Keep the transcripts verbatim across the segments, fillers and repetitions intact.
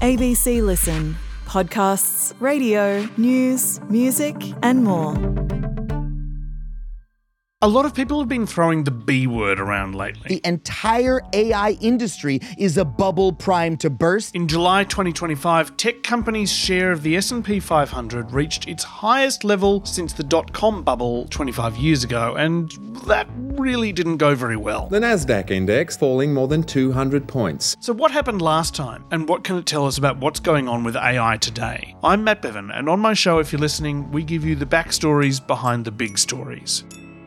A B C Listen. Podcasts, radio, news, music and more. A lot of people have been throwing the B word around lately. The entire A I industry is a bubble primed to burst. In July twenty twenty-five, tech companies' share of the S and P five hundred reached its highest level since the dot-com bubble twenty-five years ago, and that really didn't go very well. The Nasdaq index falling more than two hundred points. So what happened last time, and what can it tell us about what's going on with A I today? I'm Matt Bevan, and on my show, if you're listening, we give you the backstories behind the big stories.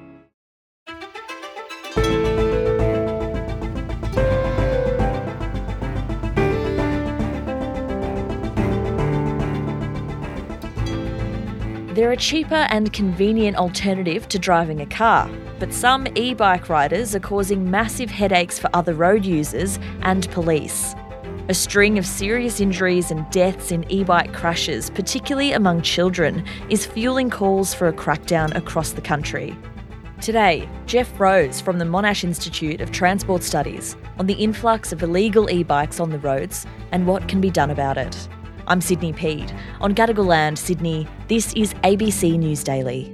They're a cheaper and convenient alternative to driving a car, but some e-bike riders are causing massive headaches for other road users and police. A string of serious injuries and deaths in e-bike crashes, particularly among children, is fueling calls for a crackdown across the country. Today, Jeff Rose from the Monash Institute of Transport Studies on the influx of illegal e-bikes on the roads and what can be done about it. I'm Sydney Peed. On Gadigal Land, Sydney, this is A B C News Daily.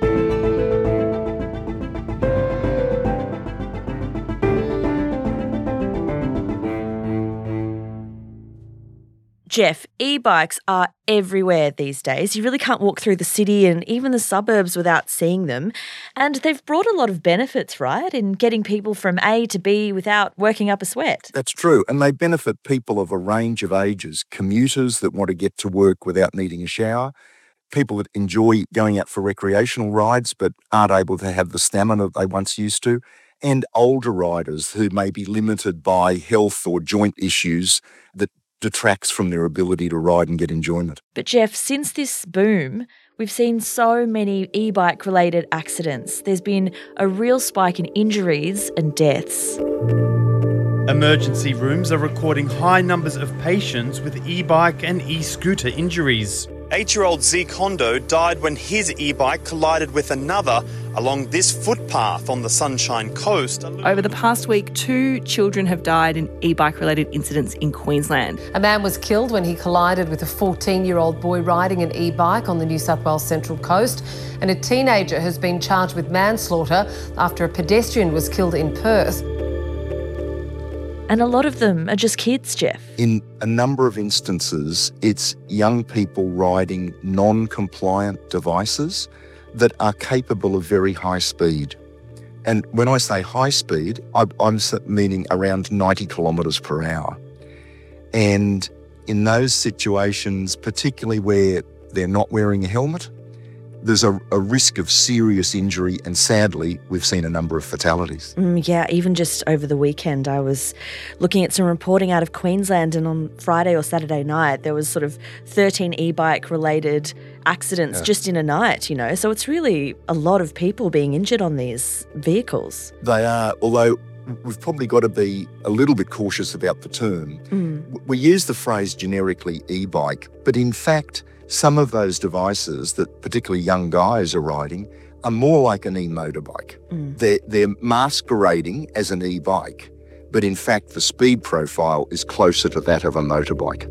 Jeff, e-bikes are everywhere these days. You really can't walk through the city and even the suburbs without seeing them. And they've brought a lot of benefits, right, in getting people from A to B without working up a sweat. That's true. And they benefit people of a range of ages. Commuters that want to get to work without needing a shower. People that enjoy going out for recreational rides but aren't able to have the stamina that they once used to. And older riders who may be limited by health or joint issues that detracts from their ability to ride and get enjoyment. But Jeff, since this boom, we've seen so many e-bike related accidents. There's been a real spike in injuries and deaths. Emergency rooms are recording high numbers of patients with e-bike and e-scooter injuries. Eight-year-old Zeke Hondo died when his e-bike collided with another along this footpath on the Sunshine Coast. Over the past week, two children have died in e-bike-related incidents in Queensland. A man was killed when he collided with a fourteen-year-old boy riding an e-bike on the New South Wales Central Coast, and a teenager has been charged with manslaughter after a pedestrian was killed in Perth. And a lot of them are just kids, Jeff. In a number of instances, it's young people riding non-compliant devices that are capable of very high speed. And when I say high speed, I'm meaning around ninety kilometres per hour. And in those situations, particularly where they're not wearing a helmet, there's a, a risk of serious injury, and sadly, we've seen a number of fatalities. Mm, yeah, even just over the weekend, I was looking at some reporting out of Queensland, and on Friday or Saturday night, there was sort of thirteen e-bike related accidents yeah. just in a night, you know. So it's really a lot of people being injured on these vehicles. They are, although we've probably got to be a little bit cautious about the term. Mm. We use the phrase generically e-bike, but in fact, some of those devices that particularly young guys are riding are more like an e-motorbike. Mm. They're, they're masquerading as an e-bike, but in fact the speed profile is closer to that of a motorbike.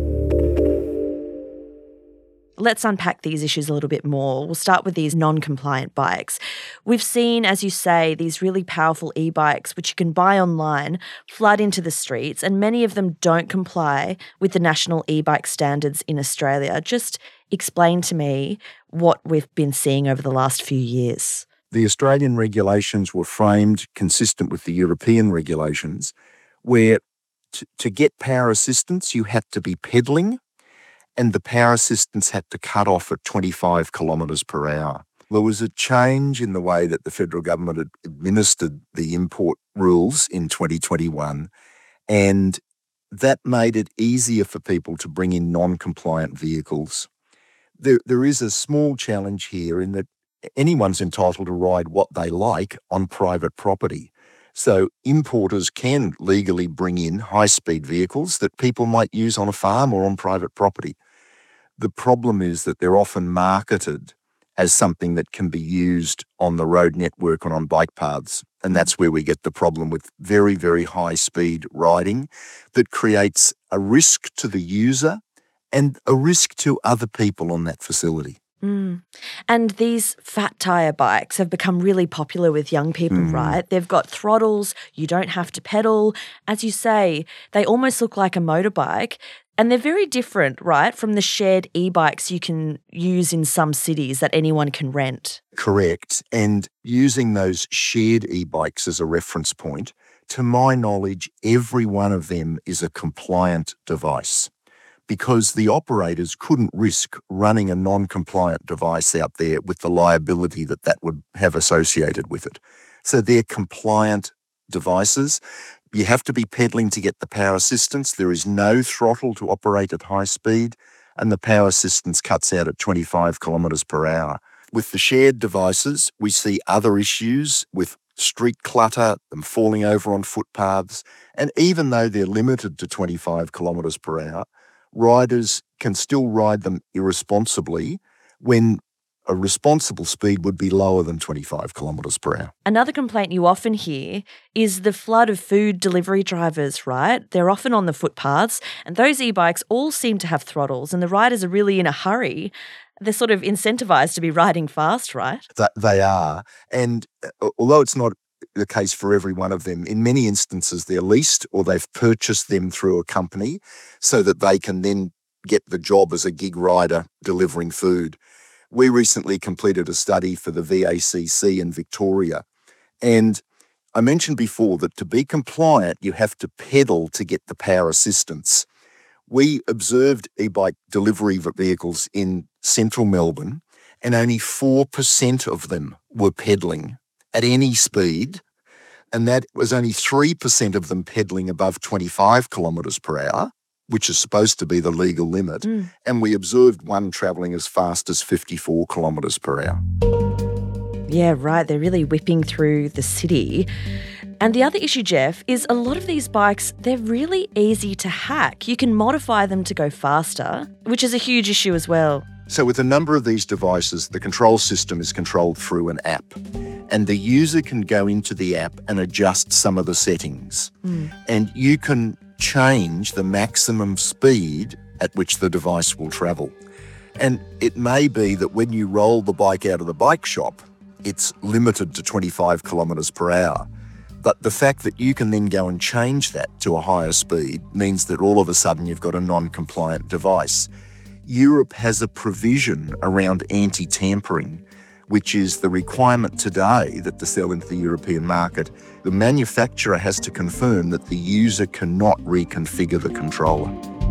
Let's unpack these issues a little bit more. We'll start with these non-compliant bikes. We've seen, as you say, these really powerful e-bikes, which you can buy online, flood into the streets, and many of them don't comply with the national e-bike standards in Australia. Just explain to me what we've been seeing over the last few years. The Australian regulations were framed consistent with the European regulations, where t- to get power assistance, you had to be pedalling, and the power assistance had to cut off at twenty-five kilometres per hour. There was a change in the way that the federal government had administered the import rules in twenty twenty-one, and that made it easier for people to bring in non-compliant vehicles. There, there is a small challenge here in that anyone's entitled to ride what they like on private property. So importers can legally bring in high-speed vehicles that people might use on a farm or on private property. The problem is that they're often marketed as something that can be used on the road network and on bike paths. And that's where we get the problem with very, very high-speed riding that creates a risk to the user and a risk to other people on that facility. Mm. And these fat tyre bikes have become really popular with young people, mm. right? They've got throttles, you don't have to pedal. As you say, they almost look like a motorbike. And they're very different, right, from the shared e-bikes you can use in some cities that anyone can rent. Correct. And using those shared e-bikes as a reference point, to my knowledge, every one of them is a compliant device, because the operators couldn't risk running a non-compliant device out there with the liability that that would have associated with it. So they're compliant devices. You have to be pedalling to get the power assistance. There is no throttle to operate at high speed, and the power assistance cuts out at twenty-five kilometres per hour. With the shared devices, we see other issues with street clutter, them falling over on footpaths, and even though they're limited to twenty-five kilometres per hour, riders can still ride them irresponsibly when a responsible speed would be lower than twenty-five kilometres per hour. Another complaint you often hear is the flood of food delivery drivers, right? They're often on the footpaths, and those e-bikes all seem to have throttles, and the riders are really in a hurry. They're sort of incentivised to be riding fast, right? That they are. And although it's not the case for every one of them, in many instances they're leased or they've purchased them through a company so that they can then get the job as a gig rider delivering food. We recently completed a study for the V A C C in Victoria, and I mentioned before that to be compliant, you have to pedal to get the power assistance. We observed e-bike delivery vehicles in central Melbourne, and only four percent of them were pedalling at any speed, and that was only three percent of them pedalling above twenty-five kilometres per hour, which is supposed to be the legal limit, mm. and we observed one travelling as fast as fifty-four kilometres per hour. Yeah, right. They're really whipping through the city. And the other issue, Jeff, is a lot of these bikes, they're really easy to hack. You can modify them to go faster, which is a huge issue as well. So with a number of these devices, the control system is controlled through an app, and the user can go into the app and adjust some of the settings. Mm. And you can change the maximum speed at which the device will travel. And it may be that when you roll the bike out of the bike shop, it's limited to twenty-five kilometres per hour. But the fact that you can then go and change that to a higher speed means that all of a sudden you've got a non-compliant device. Europe has a provision around anti-tampering, which is the requirement today that to sell into the European market, the manufacturer has to confirm that the user cannot reconfigure the controller.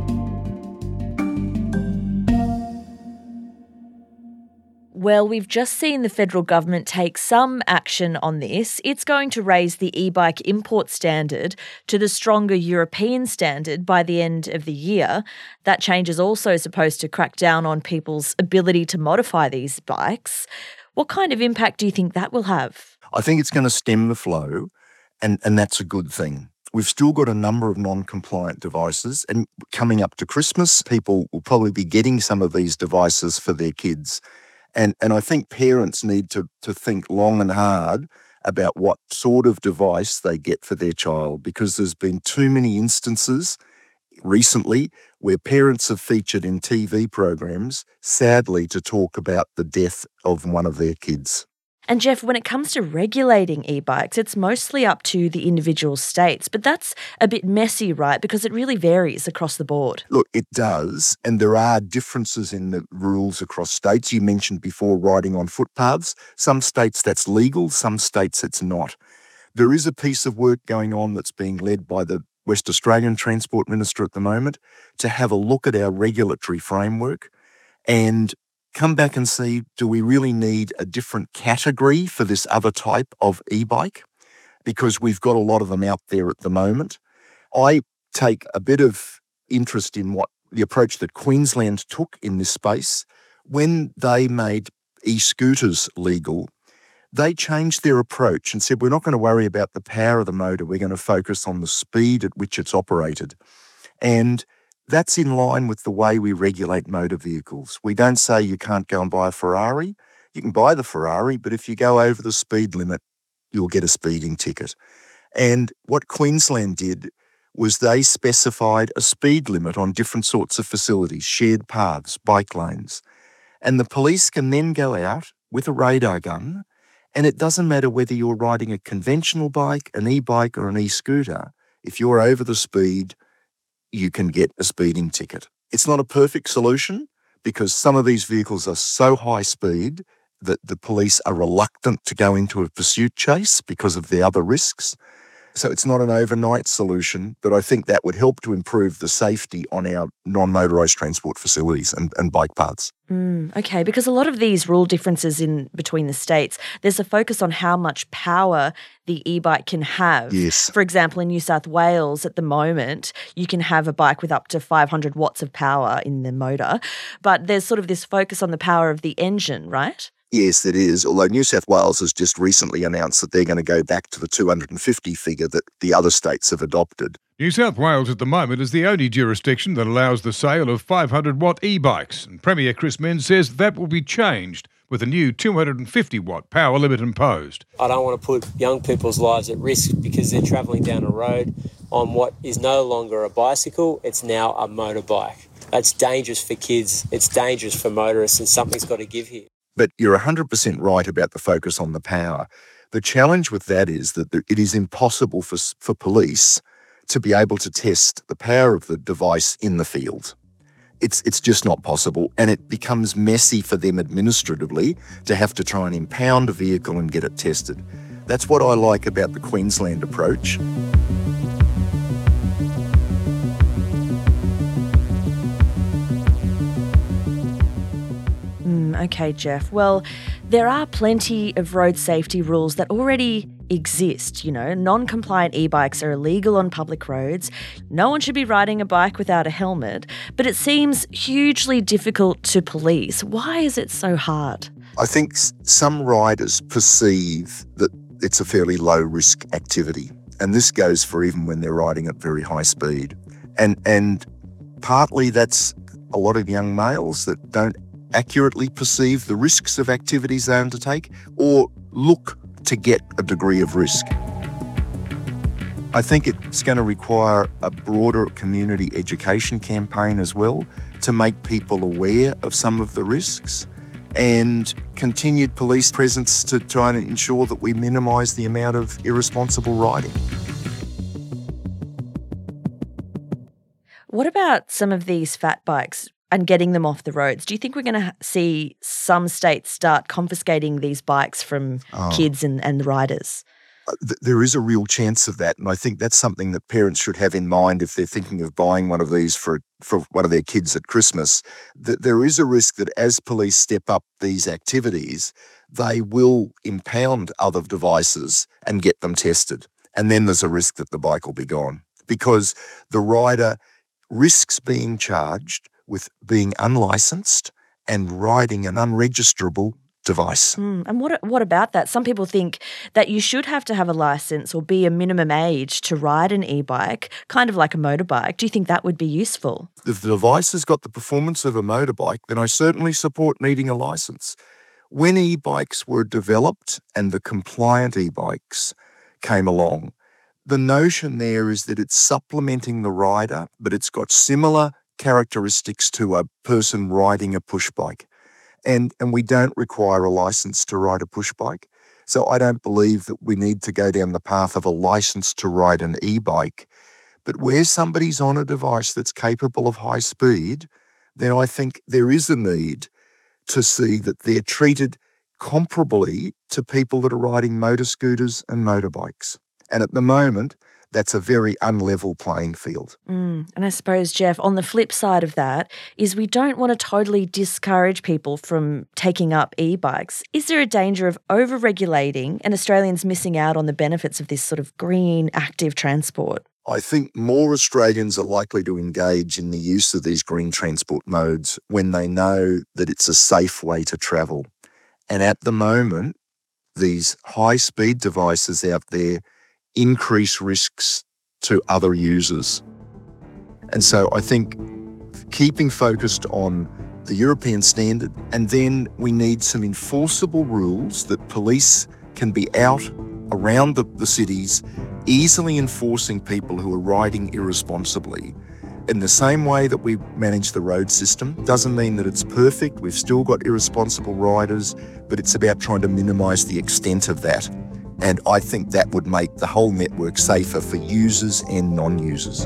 Well, we've just seen the federal government take some action on this. It's going to raise the e-bike import standard to the stronger European standard by the end of the year. That change is also supposed to crack down on people's ability to modify these bikes. What kind of impact do you think that will have? I think it's going to stem the flow, and, and that's a good thing. We've still got a number of non-compliant devices, and coming up to Christmas, people will probably be getting some of these devices for their kids. And and I think parents need to, to think long and hard about what sort of device they get for their child, because there's been too many instances recently where parents have featured in T V programs, sadly, to talk about the death of one of their kids. And Jeff, when it comes to regulating e-bikes, it's mostly up to the individual states, but that's a bit messy, right? Because it really varies across the board. Look, it does, and there are differences in the rules across states. You mentioned before riding on footpaths. Some states that's legal, some states it's not. There is a piece of work going on that's being led by the West Australian Transport Minister at the moment to have a look at our regulatory framework and come back and see, do we really need a different category for this other type of e-bike? Because we've got a lot of them out there at the moment. I take a bit of interest in what the approach that Queensland took in this space. When they made e-scooters legal, they changed their approach and said, we're not going to worry about the power of the motor, we're going to focus on the speed at which it's operated. And that's in line with the way we regulate motor vehicles. We don't say you can't go and buy a Ferrari. You can buy the Ferrari, but if you go over the speed limit, you'll get a speeding ticket. And what Queensland did was they specified a speed limit on different sorts of facilities, shared paths, bike lanes. And the police can then go out with a radar gun, and it doesn't matter whether you're riding a conventional bike, an e-bike or an e-scooter. If you're over the speed, you can get a speeding ticket. It's not a perfect solution because some of these vehicles are so high speed that the police are reluctant to go into a pursuit chase because of the other risks. So it's not an overnight solution, but I think that would help to improve the safety on our non-motorised transport facilities and, and bike paths. Mm, okay, because a lot of these rule differences in between the states, there's a focus on how much power the e-bike can have. Yes. For example, in New South Wales at the moment, you can have a bike with up to five hundred watts of power in the motor, but there's sort of this focus on the power of the engine, right? Yes, it is, although New South Wales has just recently announced that they're going to go back to the two hundred fifty figure that the other states have adopted. New South Wales at the moment is the only jurisdiction that allows the sale of five hundred watt e-bikes, and Premier Chris Minns says that will be changed with a new two hundred fifty watt power limit imposed. I don't want to put young people's lives at risk because they're travelling down a road on what is no longer a bicycle, it's now a motorbike. That's dangerous for kids, it's dangerous for motorists, and something's got to give here. But you're one hundred percent right about the focus on the power. The challenge with that is that it is impossible for, for police to be able to test the power of the device in the field. It's, it's just not possible, and it becomes messy for them administratively to have to try and impound a vehicle and get it tested. That's what I like about the Queensland approach. Okay, Jeff. Well, there are plenty of road safety rules that already exist. You know, non-compliant e-bikes are illegal on public roads. No one should be riding a bike without a helmet. But it seems hugely difficult to police. Why is it so hard? I think some riders perceive that it's a fairly low-risk activity. And this goes for even when they're riding at very high speed. And, and partly that's a lot of young males that don't accurately perceive the risks of activities they undertake or look to get a degree of risk. I think it's going to require a broader community education campaign as well to make people aware of some of the risks and continued police presence to try and ensure that we minimise the amount of irresponsible riding. What about some of these fat bikes and getting them off the roads? Do you think we're going to see some states start confiscating these bikes from oh. kids and, and riders? There is a real chance of that, and I think that's something that parents should have in mind if they're thinking of buying one of these for, for one of their kids at Christmas. That there is a risk that as police step up these activities, they will impound other devices and get them tested. And then there's a risk that the bike will be gone because the rider risks being charged with being unlicensed and riding an unregisterable device. Mm, and what what about that? Some people think that you should have to have a license or be a minimum age to ride an e-bike, kind of like a motorbike. Do you think that would be useful? If the device has got the performance of a motorbike, then I certainly support needing a license. When e-bikes were developed and the compliant e-bikes came along, the notion there is that it's supplementing the rider, but it's got similar characteristics to a person riding a push bike. And, and we don't require a license to ride a push bike. So I don't believe that we need to go down the path of a license to ride an e-bike. But where somebody's on a device that's capable of high speed, then I think there is a need to see that they're treated comparably to people that are riding motor scooters and motorbikes. And at the moment, that's a very unlevel playing field. Mm, and I suppose, Jeff, on the flip side of that is we don't want to totally discourage people from taking up e-bikes. Is there a danger of over-regulating and Australians missing out on the benefits of this sort of green, active transport? I think more Australians are likely to engage in the use of these green transport modes when they know that it's a safe way to travel. And at the moment, these high-speed devices out there increase risks to other users. And so I think keeping focused on the European standard, and then we need some enforceable rules that police can be out around the, the cities easily enforcing people who are riding irresponsibly in the same way that we manage the road system. Doesn't mean that it's perfect. We've still got irresponsible riders, but it's about trying to minimise the extent of that. And I think that would make the whole network safer for users and non-users.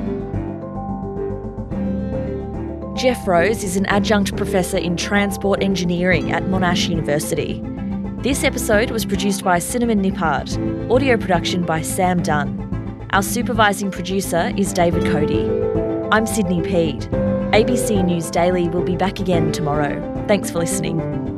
Jeff Rose is an adjunct professor in transport engineering at Monash University. This episode was produced by Cinnamon Nippard, audio production by Sam Dunn. Our supervising producer is David Cody. I'm Sydney Peed. A B C News Daily will be back again tomorrow. Thanks for listening.